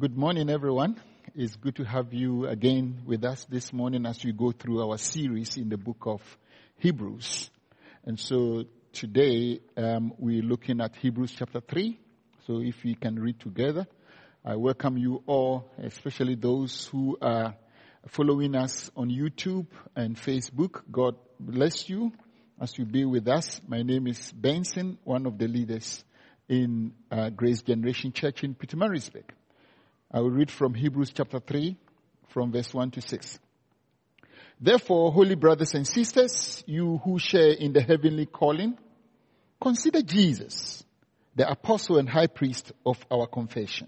Good morning, everyone. It's good to have you again with us this morning as we go through our series in the book of Hebrews. And so today we're looking at Hebrews chapter 3. So if we can read together, I welcome you all, especially those who are following us on YouTube and Facebook. God bless you as you be with us. My name is Benson, one of the leaders in Grace Generation Church in Pietermaritzburg. I will read from Hebrews chapter 3, from verse 1 to 6. Therefore, holy brothers and sisters, you who share in the heavenly calling, consider Jesus, the apostle and high priest of our confession,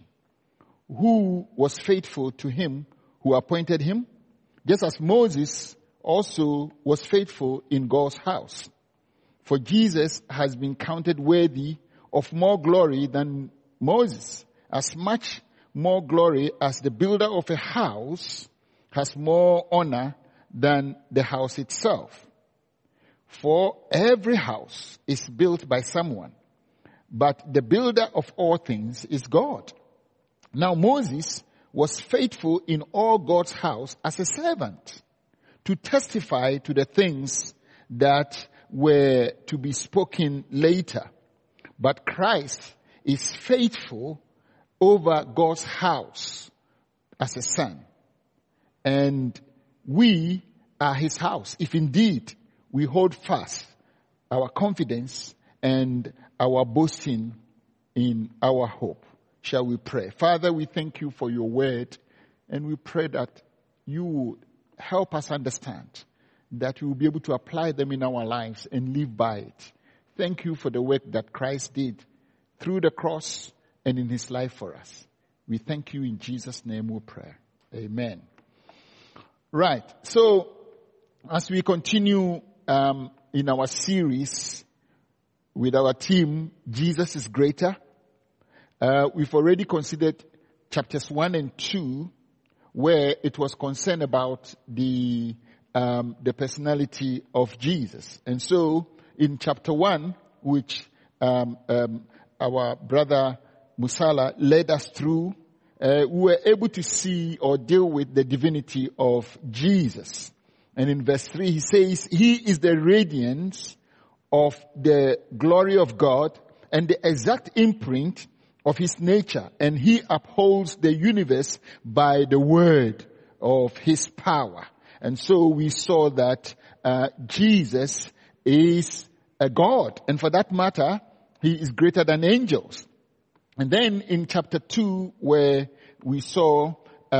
who was faithful to him who appointed him, just as Moses also was faithful in God's house. For Jesus has been counted worthy of more glory than Moses, as much more glory as the builder of a house has more honor than the house itself. For every house is built by someone, but the builder of all things is God. Now Moses was faithful in all God's house as a servant to testify to the things that were to be spoken later. But Christ is faithful over God's house as a son. And we are his house, if indeed we hold fast our confidence and our boasting in our hope. Shall we pray? Father, we thank you for your word, and we pray that you would help us understand, that we will be able to apply them in our lives and live by it. Thank you for the work that Christ did through the cross and in his life for us. We thank you in Jesus' name we pray. Amen. Right. So, as we continue in our series with our theme, Jesus is Greater, we've already considered chapters 1 and 2, where it was concerned about the personality of Jesus. And so, in chapter 1, which our brother Musala led us through, we were able to see or deal with the divinity of Jesus. And in verse 3, he says, he is the radiance of the glory of God and the exact imprint of his nature. And he upholds the universe by the word of his power. And so we saw that Jesus is a God. And for that matter, he is greater than angels. And then in chapter 2, where we saw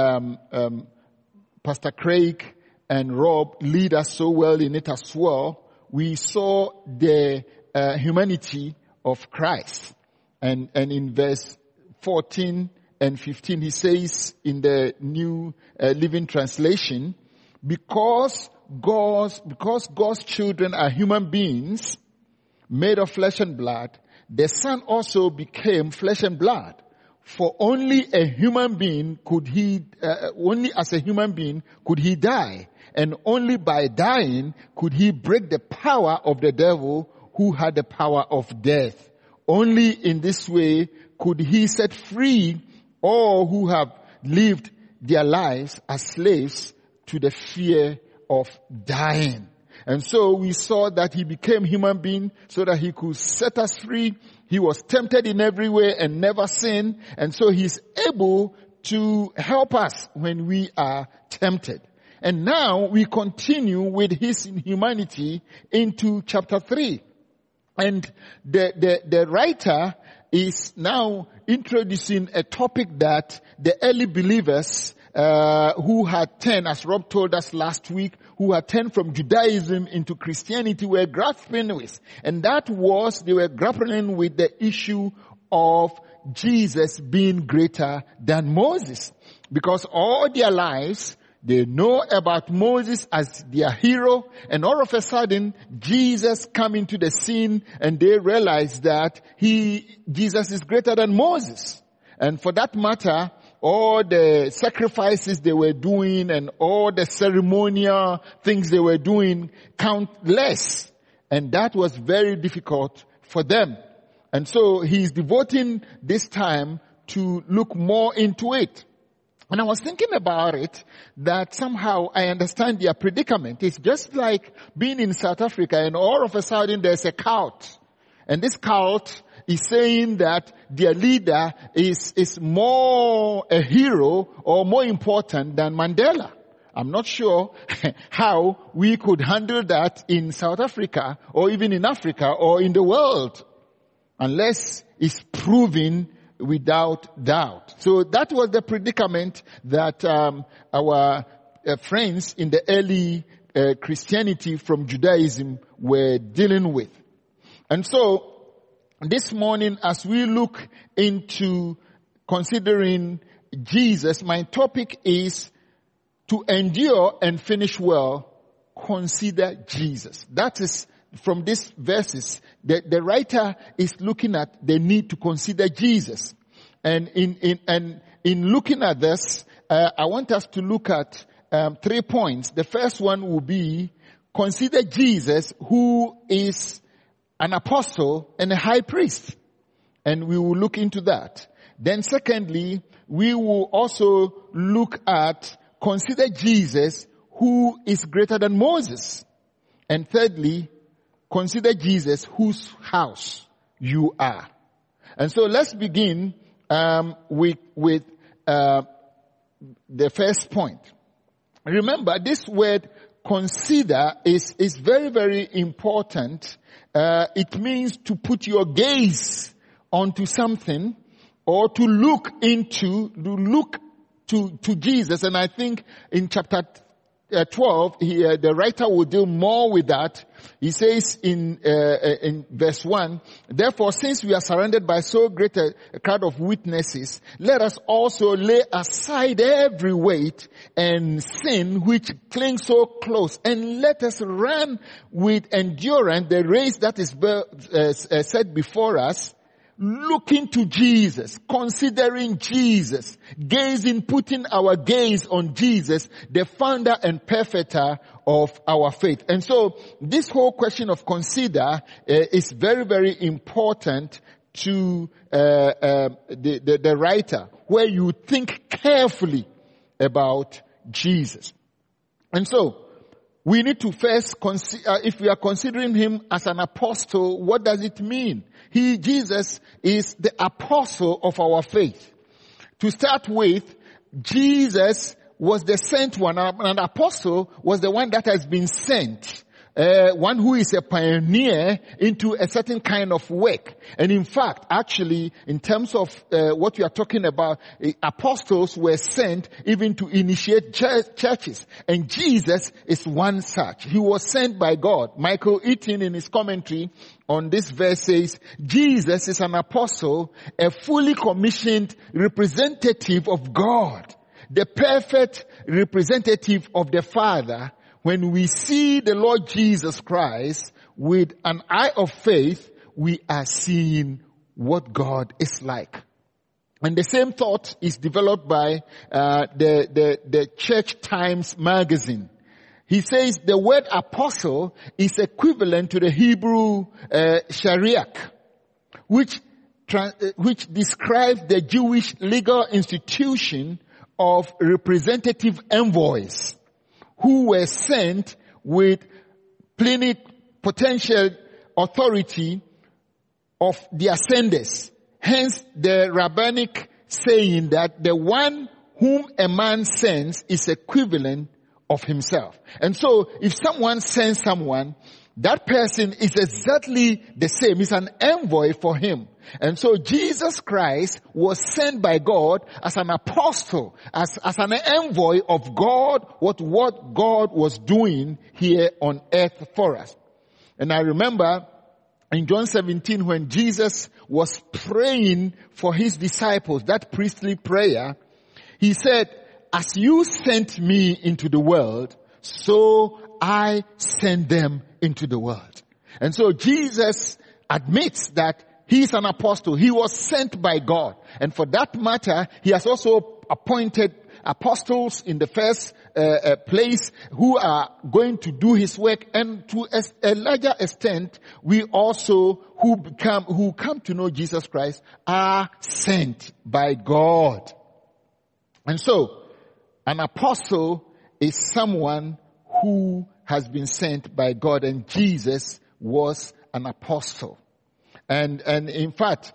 Pastor Craig and Rob lead us so well in it as well, we saw the humanity of Christ. And in verse 14 and 15, he says in the New Living Translation, because God's children are human beings made of flesh and blood, the Son also became flesh and blood. For only as a human being could he die, and only by dying could he break the power of the devil who had the power of death. Only in this way could he set free all who have lived their lives as slaves to the fear of dying. And so we saw that he became human being so that he could set us free. He was tempted in every way and never sinned. And so he's able to help us when we are tempted. And now we continue with his humanity into chapter 3. And the writer is now introducing a topic that the early believers who had turned, as Rob told us last week, who had turned from Judaism into Christianity were grappling with. And that was, they were grappling with the issue of Jesus being greater than Moses. Because all their lives, they know about Moses as their hero, and all of a sudden, Jesus come into the scene and they realize that Jesus is greater than Moses. And for that matter, all the sacrifices they were doing and all the ceremonial things they were doing count less. And that was very difficult for them. And so he is devoting this time to look more into it. And I was thinking about it, that somehow I understand their predicament. It's just like being in South Africa and all of a sudden there's a cult. And this cult is saying that their leader is more a hero or more important than Mandela. I'm not sure how we could handle that in South Africa or even in Africa or in the world, unless it's proven without doubt. So that was the predicament that our friends in the early Christianity from Judaism were dealing with. And so this morning, as we look into considering Jesus, my topic is to endure and finish well, consider Jesus. That is from these verses. The writer is looking at the need to consider Jesus. And in looking at this, I want us to look at 3 points. The first one will be consider Jesus, who is an apostle and a high priest. And we will look into that. Then secondly, we will also look at consider Jesus, who is greater than Moses. And thirdly, consider Jesus, whose house you are. And so let's begin with the first point. Remember, this word consider is very, very important. It means to put your gaze onto something or to look to Jesus. And I think in chapter 12 here, the writer will deal more with that. He says in verse 1, therefore, since we are surrounded by so great a crowd of witnesses, let us also lay aside every weight and sin which clings so close, and let us run with endurance the race that is set before us, looking to Jesus, considering Jesus, putting our gaze on Jesus, the founder and perfecter of our faith. And so this whole question of consider is very, very important to the writer, where you think carefully about Jesus. And so we need to first consider, if we are considering him as an apostle, what does it mean? Jesus is the apostle of our faith. To start with, Jesus was the sent one. An apostle was the one that has been sent. One who is a pioneer into a certain kind of work. And in fact, actually, in terms of what we are talking about, apostles were sent even to initiate churches. And Jesus is one such. He was sent by God. Michael Eaton, in his commentary on this verse, says, Jesus is an apostle, a fully commissioned representative of God, the perfect representative of the Father. When we see the Lord Jesus Christ with an eye of faith, we are seeing what God is like. And the same thought is developed by the Church Times magazine. He says the word apostle is equivalent to the Hebrew shariach, which describes the Jewish legal institution of representative envoys, who were sent with plenipotential authority of their senders. Hence the rabbinic saying that the one whom a man sends is equivalent of himself. And so if someone sends someone, that person is exactly the same. He's an envoy for him. And so Jesus Christ was sent by God as an apostle, as an envoy of God, what God was doing here on earth for us. And I remember in John 17, when Jesus was praying for his disciples, that priestly prayer, he said, as you sent me into the world, so I send them into the world. And so Jesus admits that he is an apostle. He was sent by God. And for that matter, he has also appointed apostles in the first place who are going to do his work, and to a larger extent, we also who come to know Jesus Christ are sent by God. And so, an apostle is someone who has been sent by God, and Jesus was an apostle. And in fact,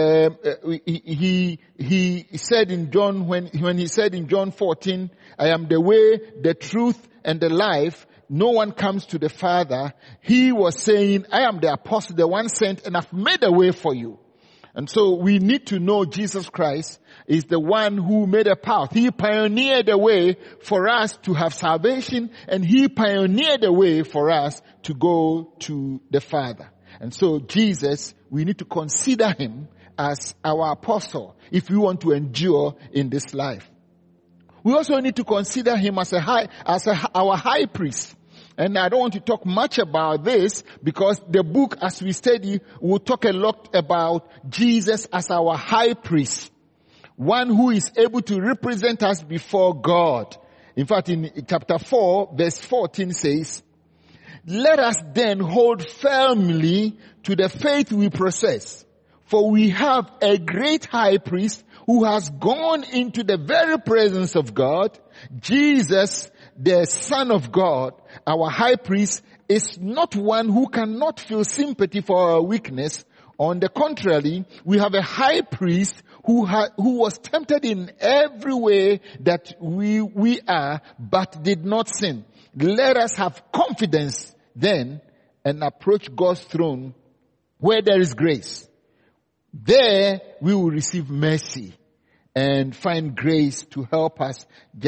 he said in John, when he said in John 14, I am the way, the truth, and the life, no one comes to the Father. He was saying, I am the apostle, the one sent, and I've made a way for you. And so we need to know Jesus Christ is the one who made a path. He pioneered a way for us to have salvation, and he pioneered a way for us to go to the Father. And so Jesus, we need to consider him as our apostle if we want to endure in this life. We also need to consider him as our high priest. And I don't want to talk much about this because the book, as we study, will talk a lot about Jesus as our high priest. One who is able to represent us before God. In fact, in chapter 4, verse 14 says, let us then hold firmly to the faith we possess, for we have a great high priest who has gone into the very presence of God. Jesus, the Son of God, our high priest, is not one who cannot feel sympathy for our weakness. On the contrary, we have a high priest who was tempted in every way that we are, but did not sin. Let us have confidence then and approach God's throne where there is grace. There we will receive mercy and find grace to help us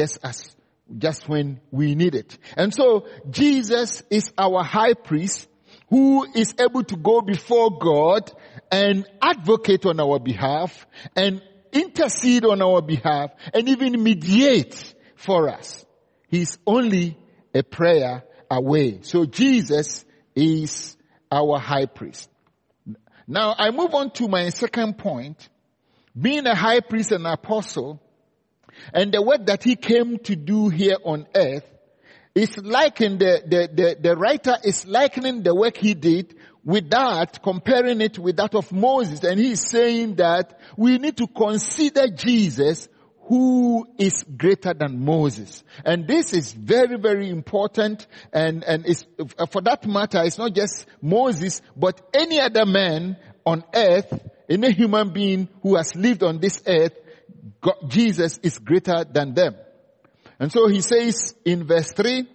just when we need it. And so Jesus is our high priest who is able to go before God and advocate on our behalf and intercede on our behalf and even mediate for us. He's only a prayer away. So Jesus is our high priest. Now I move on to my second point. Being a high priest and apostle and the work that he came to do here on earth is likened, the writer is likening the work he did with that, comparing it with that of Moses. And he's saying that we need to consider Jesus who is greater than Moses. And this is very, very important. And it's, for that matter, it's not just Moses, but any other man on earth, any human being who has lived on this earth, God, Jesus is greater than them. And so he says in verse 3,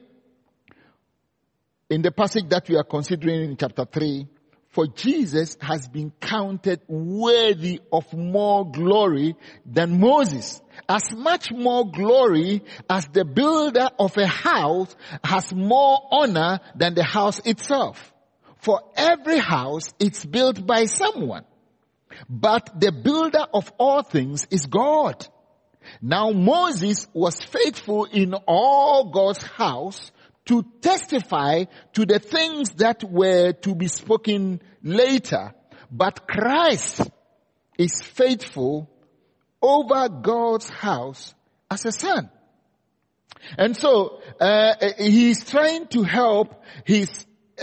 in the passage that we are considering in chapter 3, for Jesus has been counted worthy of more glory than Moses. As much more glory as the builder of a house has more honor than the house itself. For every house is built by someone, but the builder of all things is God. Now Moses was faithful in all God's house to testify to the things that were to be spoken later. But Christ is faithful over God's house as a son. And so, he's trying to help his,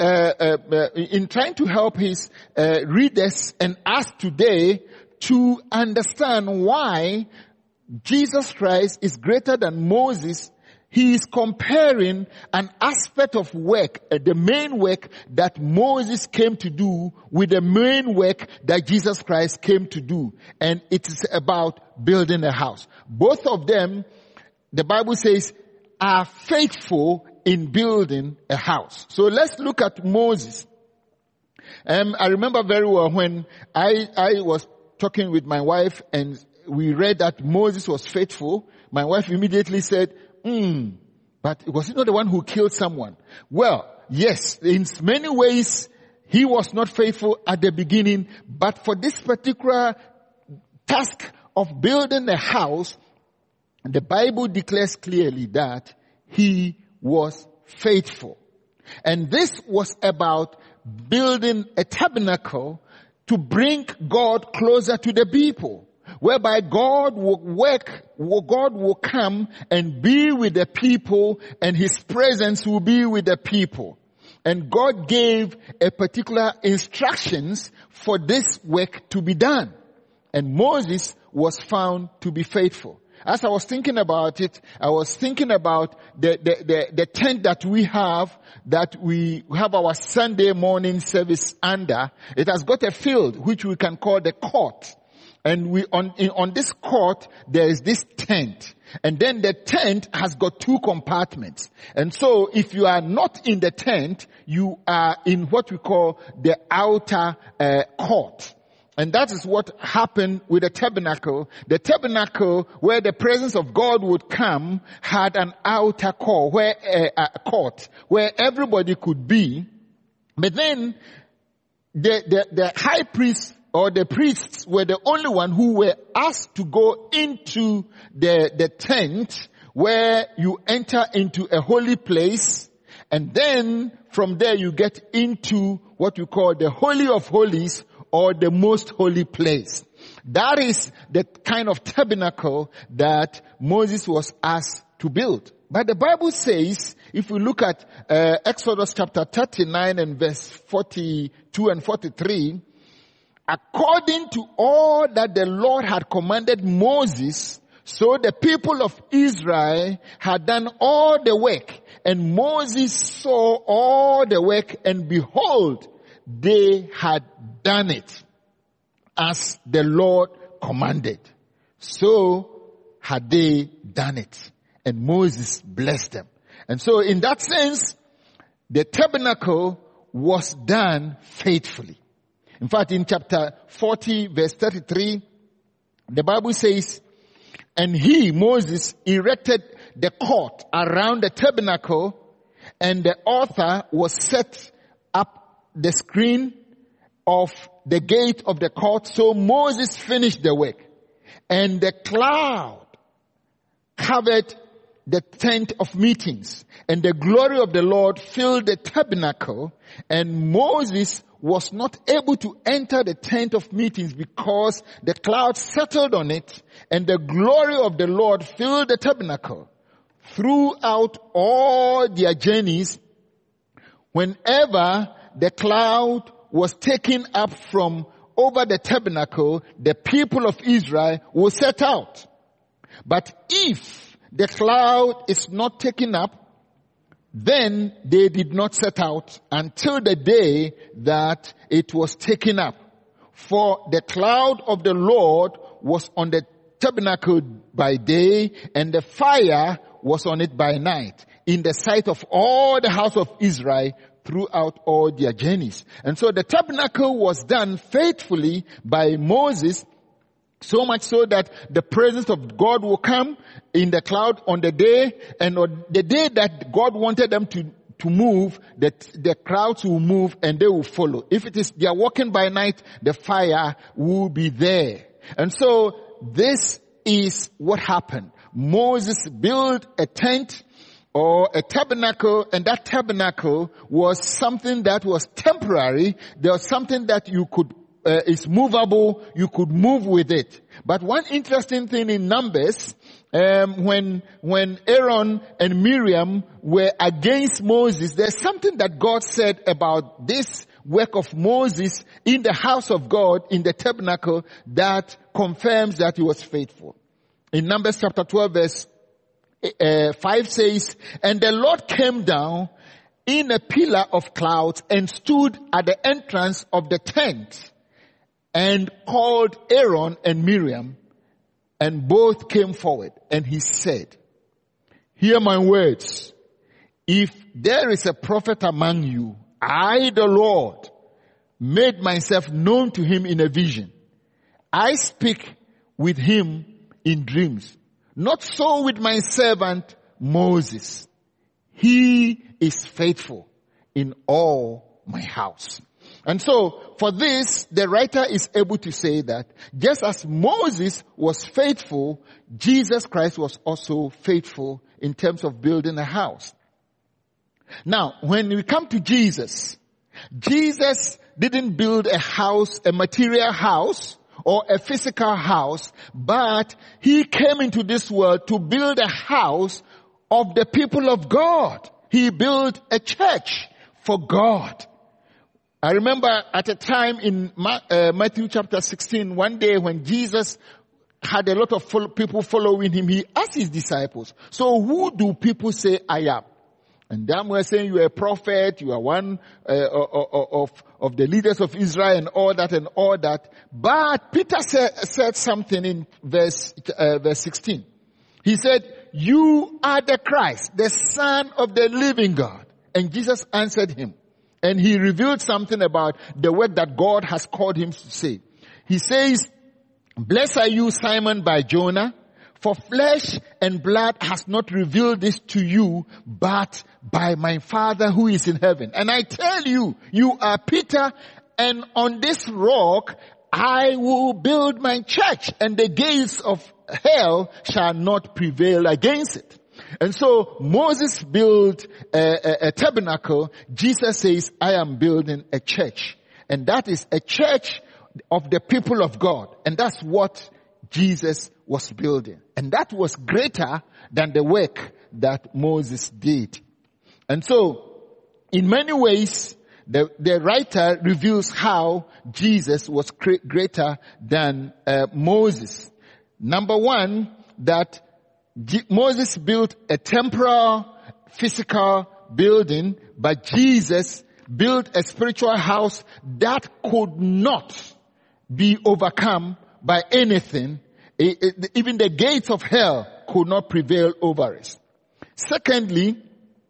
readers and us today to understand why Jesus Christ is greater than Moses. He is comparing an aspect of work, the main work that Moses came to do with the main work that Jesus Christ came to do. And it is about building a house. Both of them, the Bible says, are faithful in building a house. So let's look at Moses. I remember very well when I was talking with my wife and we read that Moses was faithful. My wife immediately said, but was he not the one who killed someone? Well, yes, in many ways, he was not faithful at the beginning, but for this particular task of building a house, the Bible declares clearly that he was faithful. And this was about building a tabernacle to bring God closer to the people. whereby God will come and be with the people, and his presence will be with the people. And God gave a particular instructions for this work to be done. And Moses was found to be faithful. As I was thinking about it, I was thinking about the tent that we have our Sunday morning service under. It has got a field which we can call the court. And on this court, there is this tent. And then the tent has got 2 compartments. And so if you are not in the tent, you are in what we call the outer court. And that is what happened with the tabernacle. The tabernacle, where the presence of God would come, had an outer court where everybody could be. But then the high priest or the priests were the only one who were asked to go into the tent, where you enter into a holy place, and then from there you get into what you call the Holy of Holies, or the most holy place. That is the kind of tabernacle that Moses was asked to build. But the Bible says, if we look at Exodus chapter 39 and verse 42 and 43, according to all that the Lord had commanded Moses, so the people of Israel had done all the work, and Moses saw all the work, and behold, they had done it as the Lord commanded. So had they done it. And Moses blessed them. And so in that sense, the tabernacle was done faithfully. In fact, in chapter 40, verse 33, the Bible says, and he, Moses, erected the court around the tabernacle, and the altar was set up the screen of the gate of the court. So Moses finished the work, and the cloud covered the tent of meetings, and the glory of the Lord filled the tabernacle, and Moses was not able to enter the tent of meetings because the cloud settled on it, and the glory of the Lord filled the tabernacle. Throughout all their journeys, whenever the cloud was taken up from over the tabernacle, the people of Israel will set out. But if the cloud is not taken up, then they did not set out until the day that it was taken up. For the cloud of the Lord was on the tabernacle by day, and the fire was on it by night, in the sight of all the house of Israel throughout all their journeys. And so the tabernacle was done faithfully by Moses, so much so that the presence of God will come in the cloud on the day, and on the day that God wanted them to move, the crowds will move and they will follow. If it is they are walking by night, the fire will be there. And so this is what happened. Moses built a tent or a tabernacle, and that tabernacle was something that was temporary. There was something that you could is movable, you could move with it. But one interesting thing in Numbers, when Aaron and Miriam were against Moses, there's something that God said about this work of Moses in the house of God, in the tabernacle, that confirms that he was faithful. In Numbers chapter 12 verse 5 says, and the Lord came down in a pillar of clouds and stood at the entrance of the tent and called Aaron and Miriam, and both came forward. And he said, hear my words. If there is a prophet among you, I, the Lord, made myself known to him in a vision. I speak with him in dreams. Not so with my servant Moses. He is faithful in all my house. And so, for this, the writer is able to say that just as Moses was faithful, Jesus Christ was also faithful in terms of building a house. Now, when we come to Jesus, Jesus didn't build a house, a material house, or a physical house, but he came into this world to build a house of the people of God. He built a church for God. I remember at a time in Matthew chapter 16, one day when Jesus had a lot of people following him, he asked his disciples, so who do people say I am? And them were saying you are a prophet, you are one of the leaders of Israel and all that. But Peter said something in verse 16. He said, you are the Christ, the Son of the living God. And Jesus answered him. And he revealed something about the work that God has called him to say. He says, blessed are you, Simon Bar-Jonah, for flesh and blood has not revealed this to you, but by my Father who is in heaven. And I tell you, you are Peter, and on this rock I will build my church, and the gates of hell shall not prevail against it. And so Moses built a tabernacle. Jesus says, I am building a church. And that is a church of the people of God. And that's what Jesus was building. And that was greater than the work that Moses did. And so, in many ways, the writer reveals how Jesus was greater than Moses. Number one, that Moses built a temporal, physical building, but Jesus built a spiritual house that could not be overcome by anything. Even the gates of hell could not prevail over it. Secondly,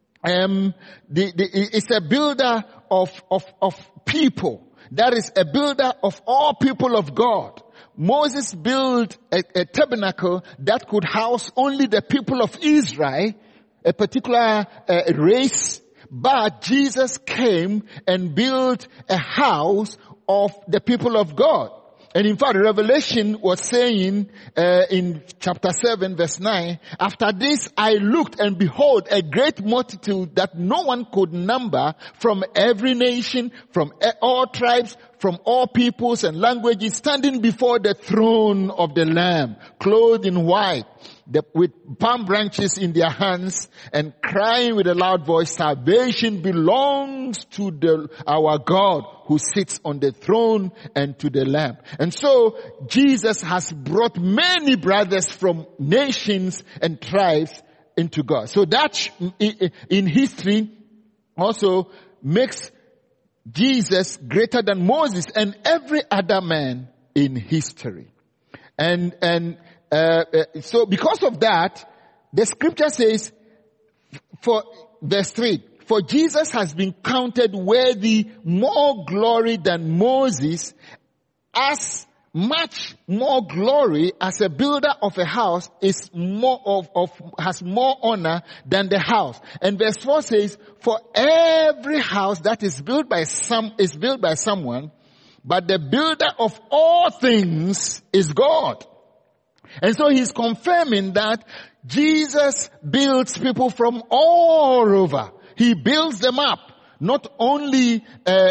it's a builder of people. That is a builder of all people of God. Moses built a tabernacle that could house only the people of Israel, a particular race, but Jesus came and built a house of the people of God. And in fact, Revelation was saying in chapter 7 verse 9, after this I looked and behold a great multitude that no one could number, from every nation, from all tribes, from all peoples and languages, standing before the throne of the Lamb, clothed in white, with palm branches in their hands, and crying with a loud voice, salvation belongs to our God who sits on the throne and to the Lamb. And so Jesus has brought many brothers from nations and tribes into God. So that in history also makes Jesus greater than Moses and every other man in history. So because of that, the scripture says, for verse 3, for Jesus has been counted worthy more glory than Moses, as much more glory as a builder of a house is has more honor than the house. And verse 4 says, for every house that is built by someone, but the builder of all things is God. And so he's confirming that Jesus builds people from all over. He builds them up, not only in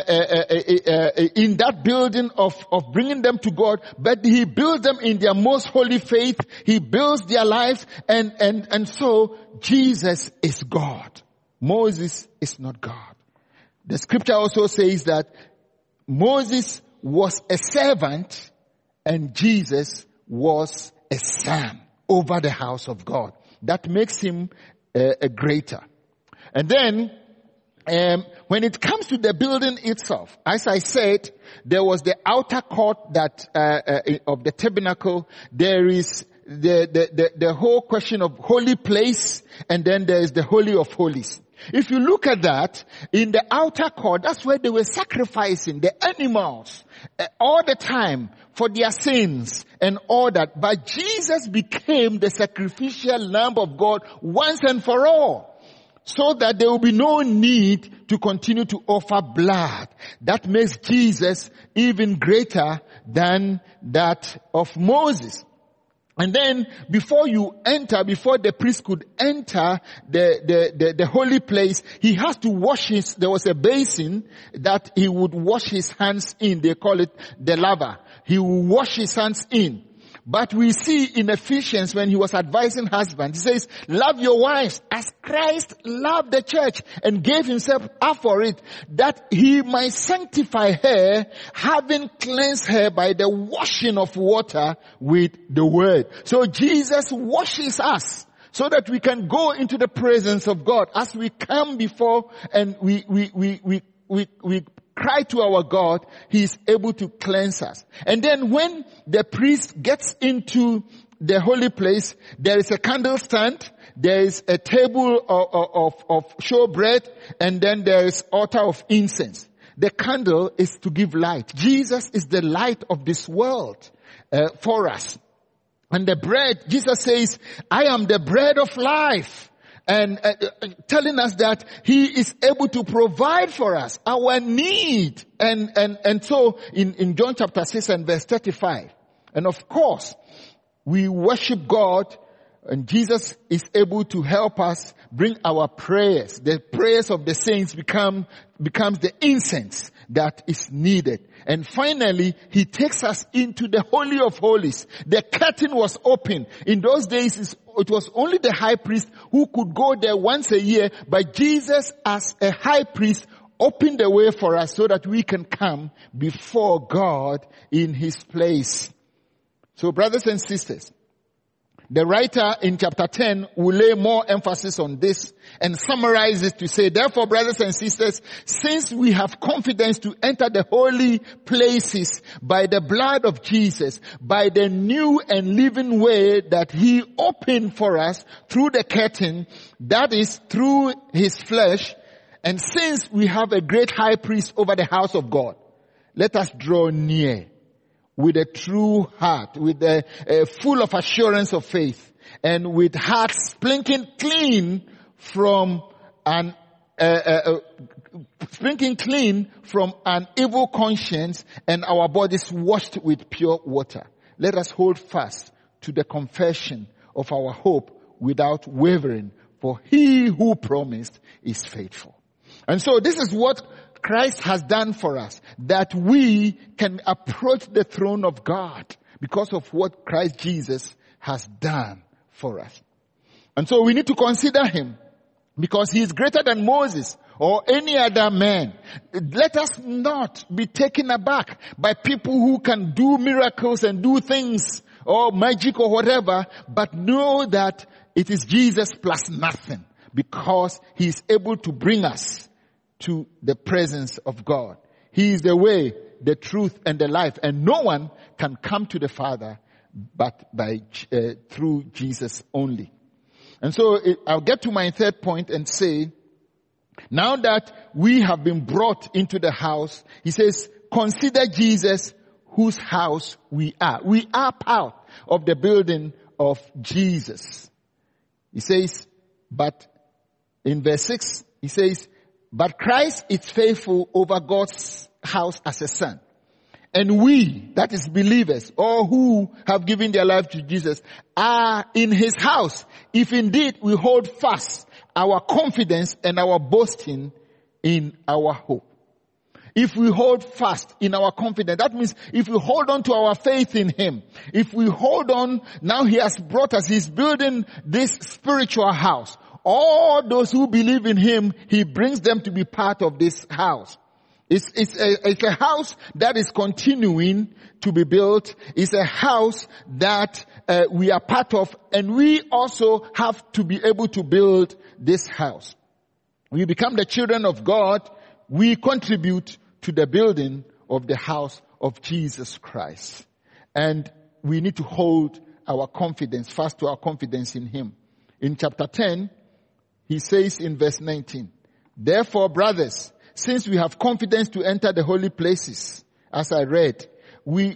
that building of bringing them to God, but he builds them in their most holy faith. He builds their lives, and so Jesus is God. Moses is not God. The scripture also says that Moses was a servant and Jesus was a son over the house of God. That makes him a greater. And then, when it comes to the building itself, as I said, there was the outer court that of the tabernacle. There is the whole question of holy place, and then there is the Holy of Holies. If you look at that, in the outer court, that's where they were sacrificing the animals all the time for their sins and all that. But Jesus became the sacrificial Lamb of God once and for all, so that there will be no need to continue to offer blood. That makes Jesus even greater than that of Moses. And then before the priest could enter the holy place, he has to wash there was a basin that he would wash his hands in. They call it the laver. he will wash his hands in. But we see in Ephesians when he was advising husbands, he says, love your wives as Christ loved the church and gave himself up for it, that he might sanctify her, having cleansed her by the washing of water with the word. So Jesus washes us so that we can go into the presence of God as we come before and we cry to our God. He is able to cleanse us. And then when the priest gets into the holy place, there is a candle stand, there is a table of showbread, and then there is altar of incense. The candle is to give light. Jesus is the light of this world for us. And the bread, Jesus says, I am the bread of life. And telling us that he is able to provide for us our need. And so in John chapter 6 and verse 35. And of course, we worship God, and Jesus is able to help us bring our prayers. The prayers of the saints becomes the incense that is needed. And finally, he takes us into the Holy of Holies. The curtain was open. In those days, it was only the high priest who could go there once a year, but Jesus as a high priest opened the way for us so that we can come before God in his place. So brothers and sisters, the writer in chapter 10 will lay more emphasis on this and summarize it to say, therefore, brothers and sisters, since we have confidence to enter the holy places by the blood of Jesus, by the new and living way that he opened for us through the curtain, that is through his flesh, and since we have a great high priest over the house of God, let us draw near with a true heart, with a full of assurance of faith, and with hearts sprinkled clean from an evil conscience, and our bodies washed with pure water. Let us hold fast to the confession of our hope without wavering, for he who promised is faithful. And so this is what Christ has done for us, that we can approach the throne of God because of what Christ Jesus has done for us. And so we need to consider him because he is greater than Moses or any other man. Let us not be taken aback by people who can do miracles and do things or magic or whatever, but know that it is Jesus plus nothing, because he is able to bring us to the presence of God. He is the way, the truth, and the life, and no one can come to the Father but through Jesus only. And so I'll get to my third point and say, now that we have been brought into the house, he says, consider Jesus whose house we are. We are part of the building of Jesus. He says, but in verse 6, he says, but Christ is faithful over God's house as a son. And we, that is believers, or who have given their life to Jesus, are in his house, if indeed we hold fast our confidence and our boasting in our hope. If we hold fast in our confidence, that means if we hold on to our faith in him, if we hold on, now he has brought us, he's building this spiritual house. All those who believe in him, he brings them to be part of this house. It's a house that is continuing to be built. It's a house that we are part of, and we also have to be able to build this house. We become the children of God. We contribute to the building of the house of Jesus Christ. And we need to hold our confidence, fast to our confidence in him. In chapter 10, he says in verse 19, therefore, brothers, since we have confidence to enter the holy places, as I read, we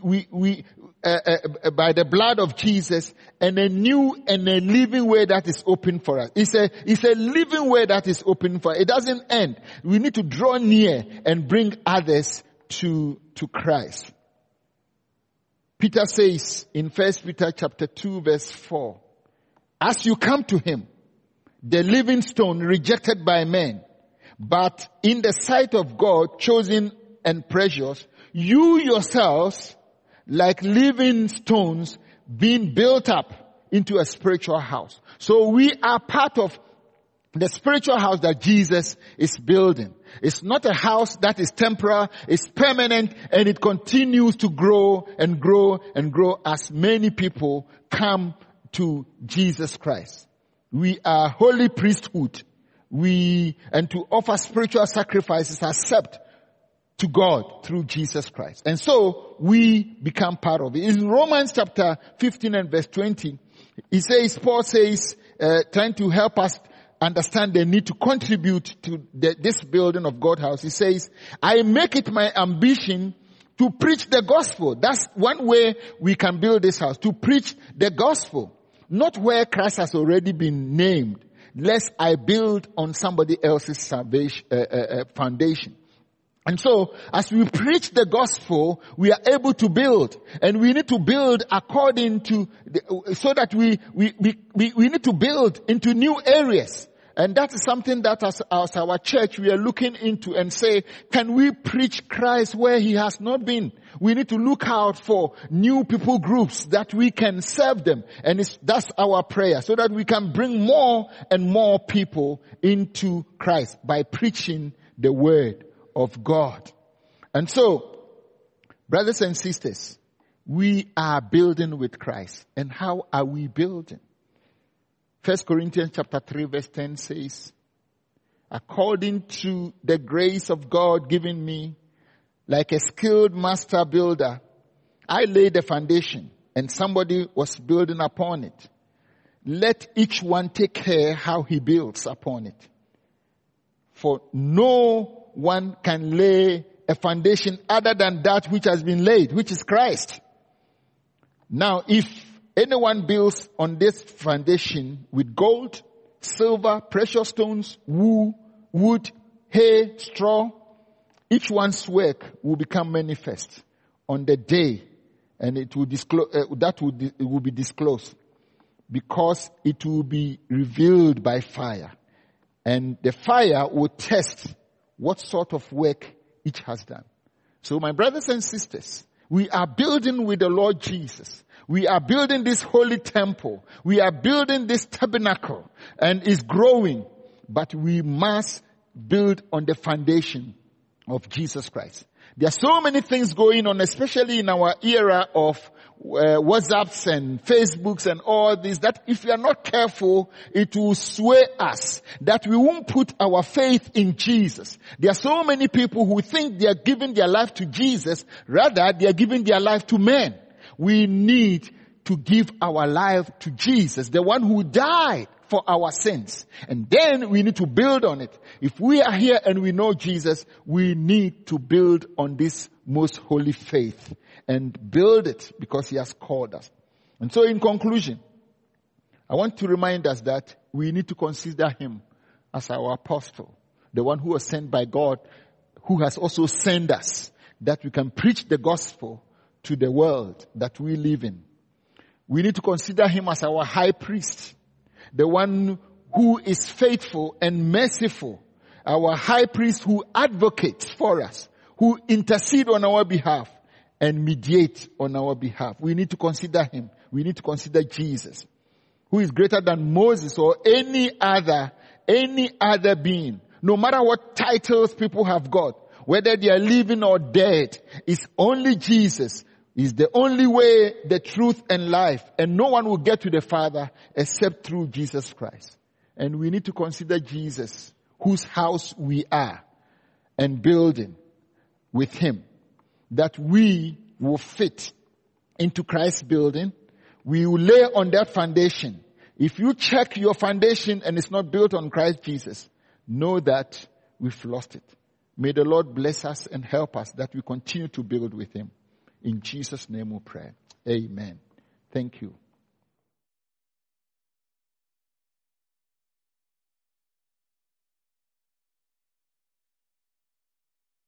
by the blood of Jesus, and a new and a living way that is open for us. It's a living way that is open for us. It doesn't end. We need to draw near and bring others to Christ. Peter says in 1 Peter chapter 2 verse 4, as you come to him, the living stone rejected by men, but in the sight of God chosen and precious, you yourselves, like living stones being built up into a spiritual house. So we are part of the spiritual house that Jesus is building. It's not a house that is temporal, it's permanent, and it continues to grow and grow and grow as many people come to Jesus Christ. We are holy priesthood. And to offer spiritual sacrifices accept to God through Jesus Christ. And so we become part of it. In Romans chapter 15 and verse 20, Paul says, trying to help us understand the need to contribute to this building of God's house. He says, I make it my ambition to preach the gospel. That's one way we can build this house, to preach the gospel. Not where Christ has already been named, lest I build on somebody else's salvation, foundation. And so, as we preach the gospel, we are able to build. And we need to build according to, so that we need to build into new areas. And that is something that as our church we are looking into and say, can we preach Christ where he has not been? We need to look out for new people groups that we can serve them. And that's our prayer, so that we can bring more and more people into Christ by preaching the word of God. And so, brothers and sisters, we are building with Christ. And how are we building? 1 Corinthians chapter 3 verse 10 says, according to the grace of God given me, like a skilled master builder, I laid the foundation and somebody was building upon it. Let each one take care how he builds upon it. For no one can lay a foundation other than that which has been laid, which is Christ. Now, if anyone builds on this foundation with gold, silver, precious stones, wood, hay, straw, each one's work will become manifest on the day, and it will will be disclosed, because it will be revealed by fire, and the fire will test what sort of work each has done. So, my brothers and sisters, we are building with the Lord Jesus. We are building this holy temple. We are building this tabernacle, and it's growing. But we must build on the foundation of Jesus Christ. There are so many things going on, especially in our era of WhatsApps and Facebooks and all this, that if we are not careful, it will sway us, that we won't put our faith in Jesus. There are so many people who think they are giving their life to Jesus, rather they are giving their life to men. We need to give our life to Jesus, the one who died for our sins. And then we need to build on it. If we are here and we know Jesus, we need to build on this most holy faith and build it because he has called us. And so in conclusion, I want to remind us that we need to consider him as our apostle, the one who was sent by God, who has also sent us, that we can preach the gospel to the world that we live in. We need to consider him as our high priest, the one who is faithful and merciful, our high priest who advocates for us, who intercedes on our behalf and mediates on our behalf. We need to consider him. We need to consider Jesus, who is greater than Moses or any other being. No matter what titles people have got, whether they are living or dead, it's only Jesus is the only way, the truth, and life. And no one will get to the Father except through Jesus Christ. And we need to consider Jesus, whose house we are, and building with him, that we will fit into Christ's building. We will lay on that foundation. If you check your foundation and it's not built on Christ Jesus, know that we've lost it. May the Lord bless us and help us that we continue to build with him. In Jesus' name we pray. Amen. Thank you.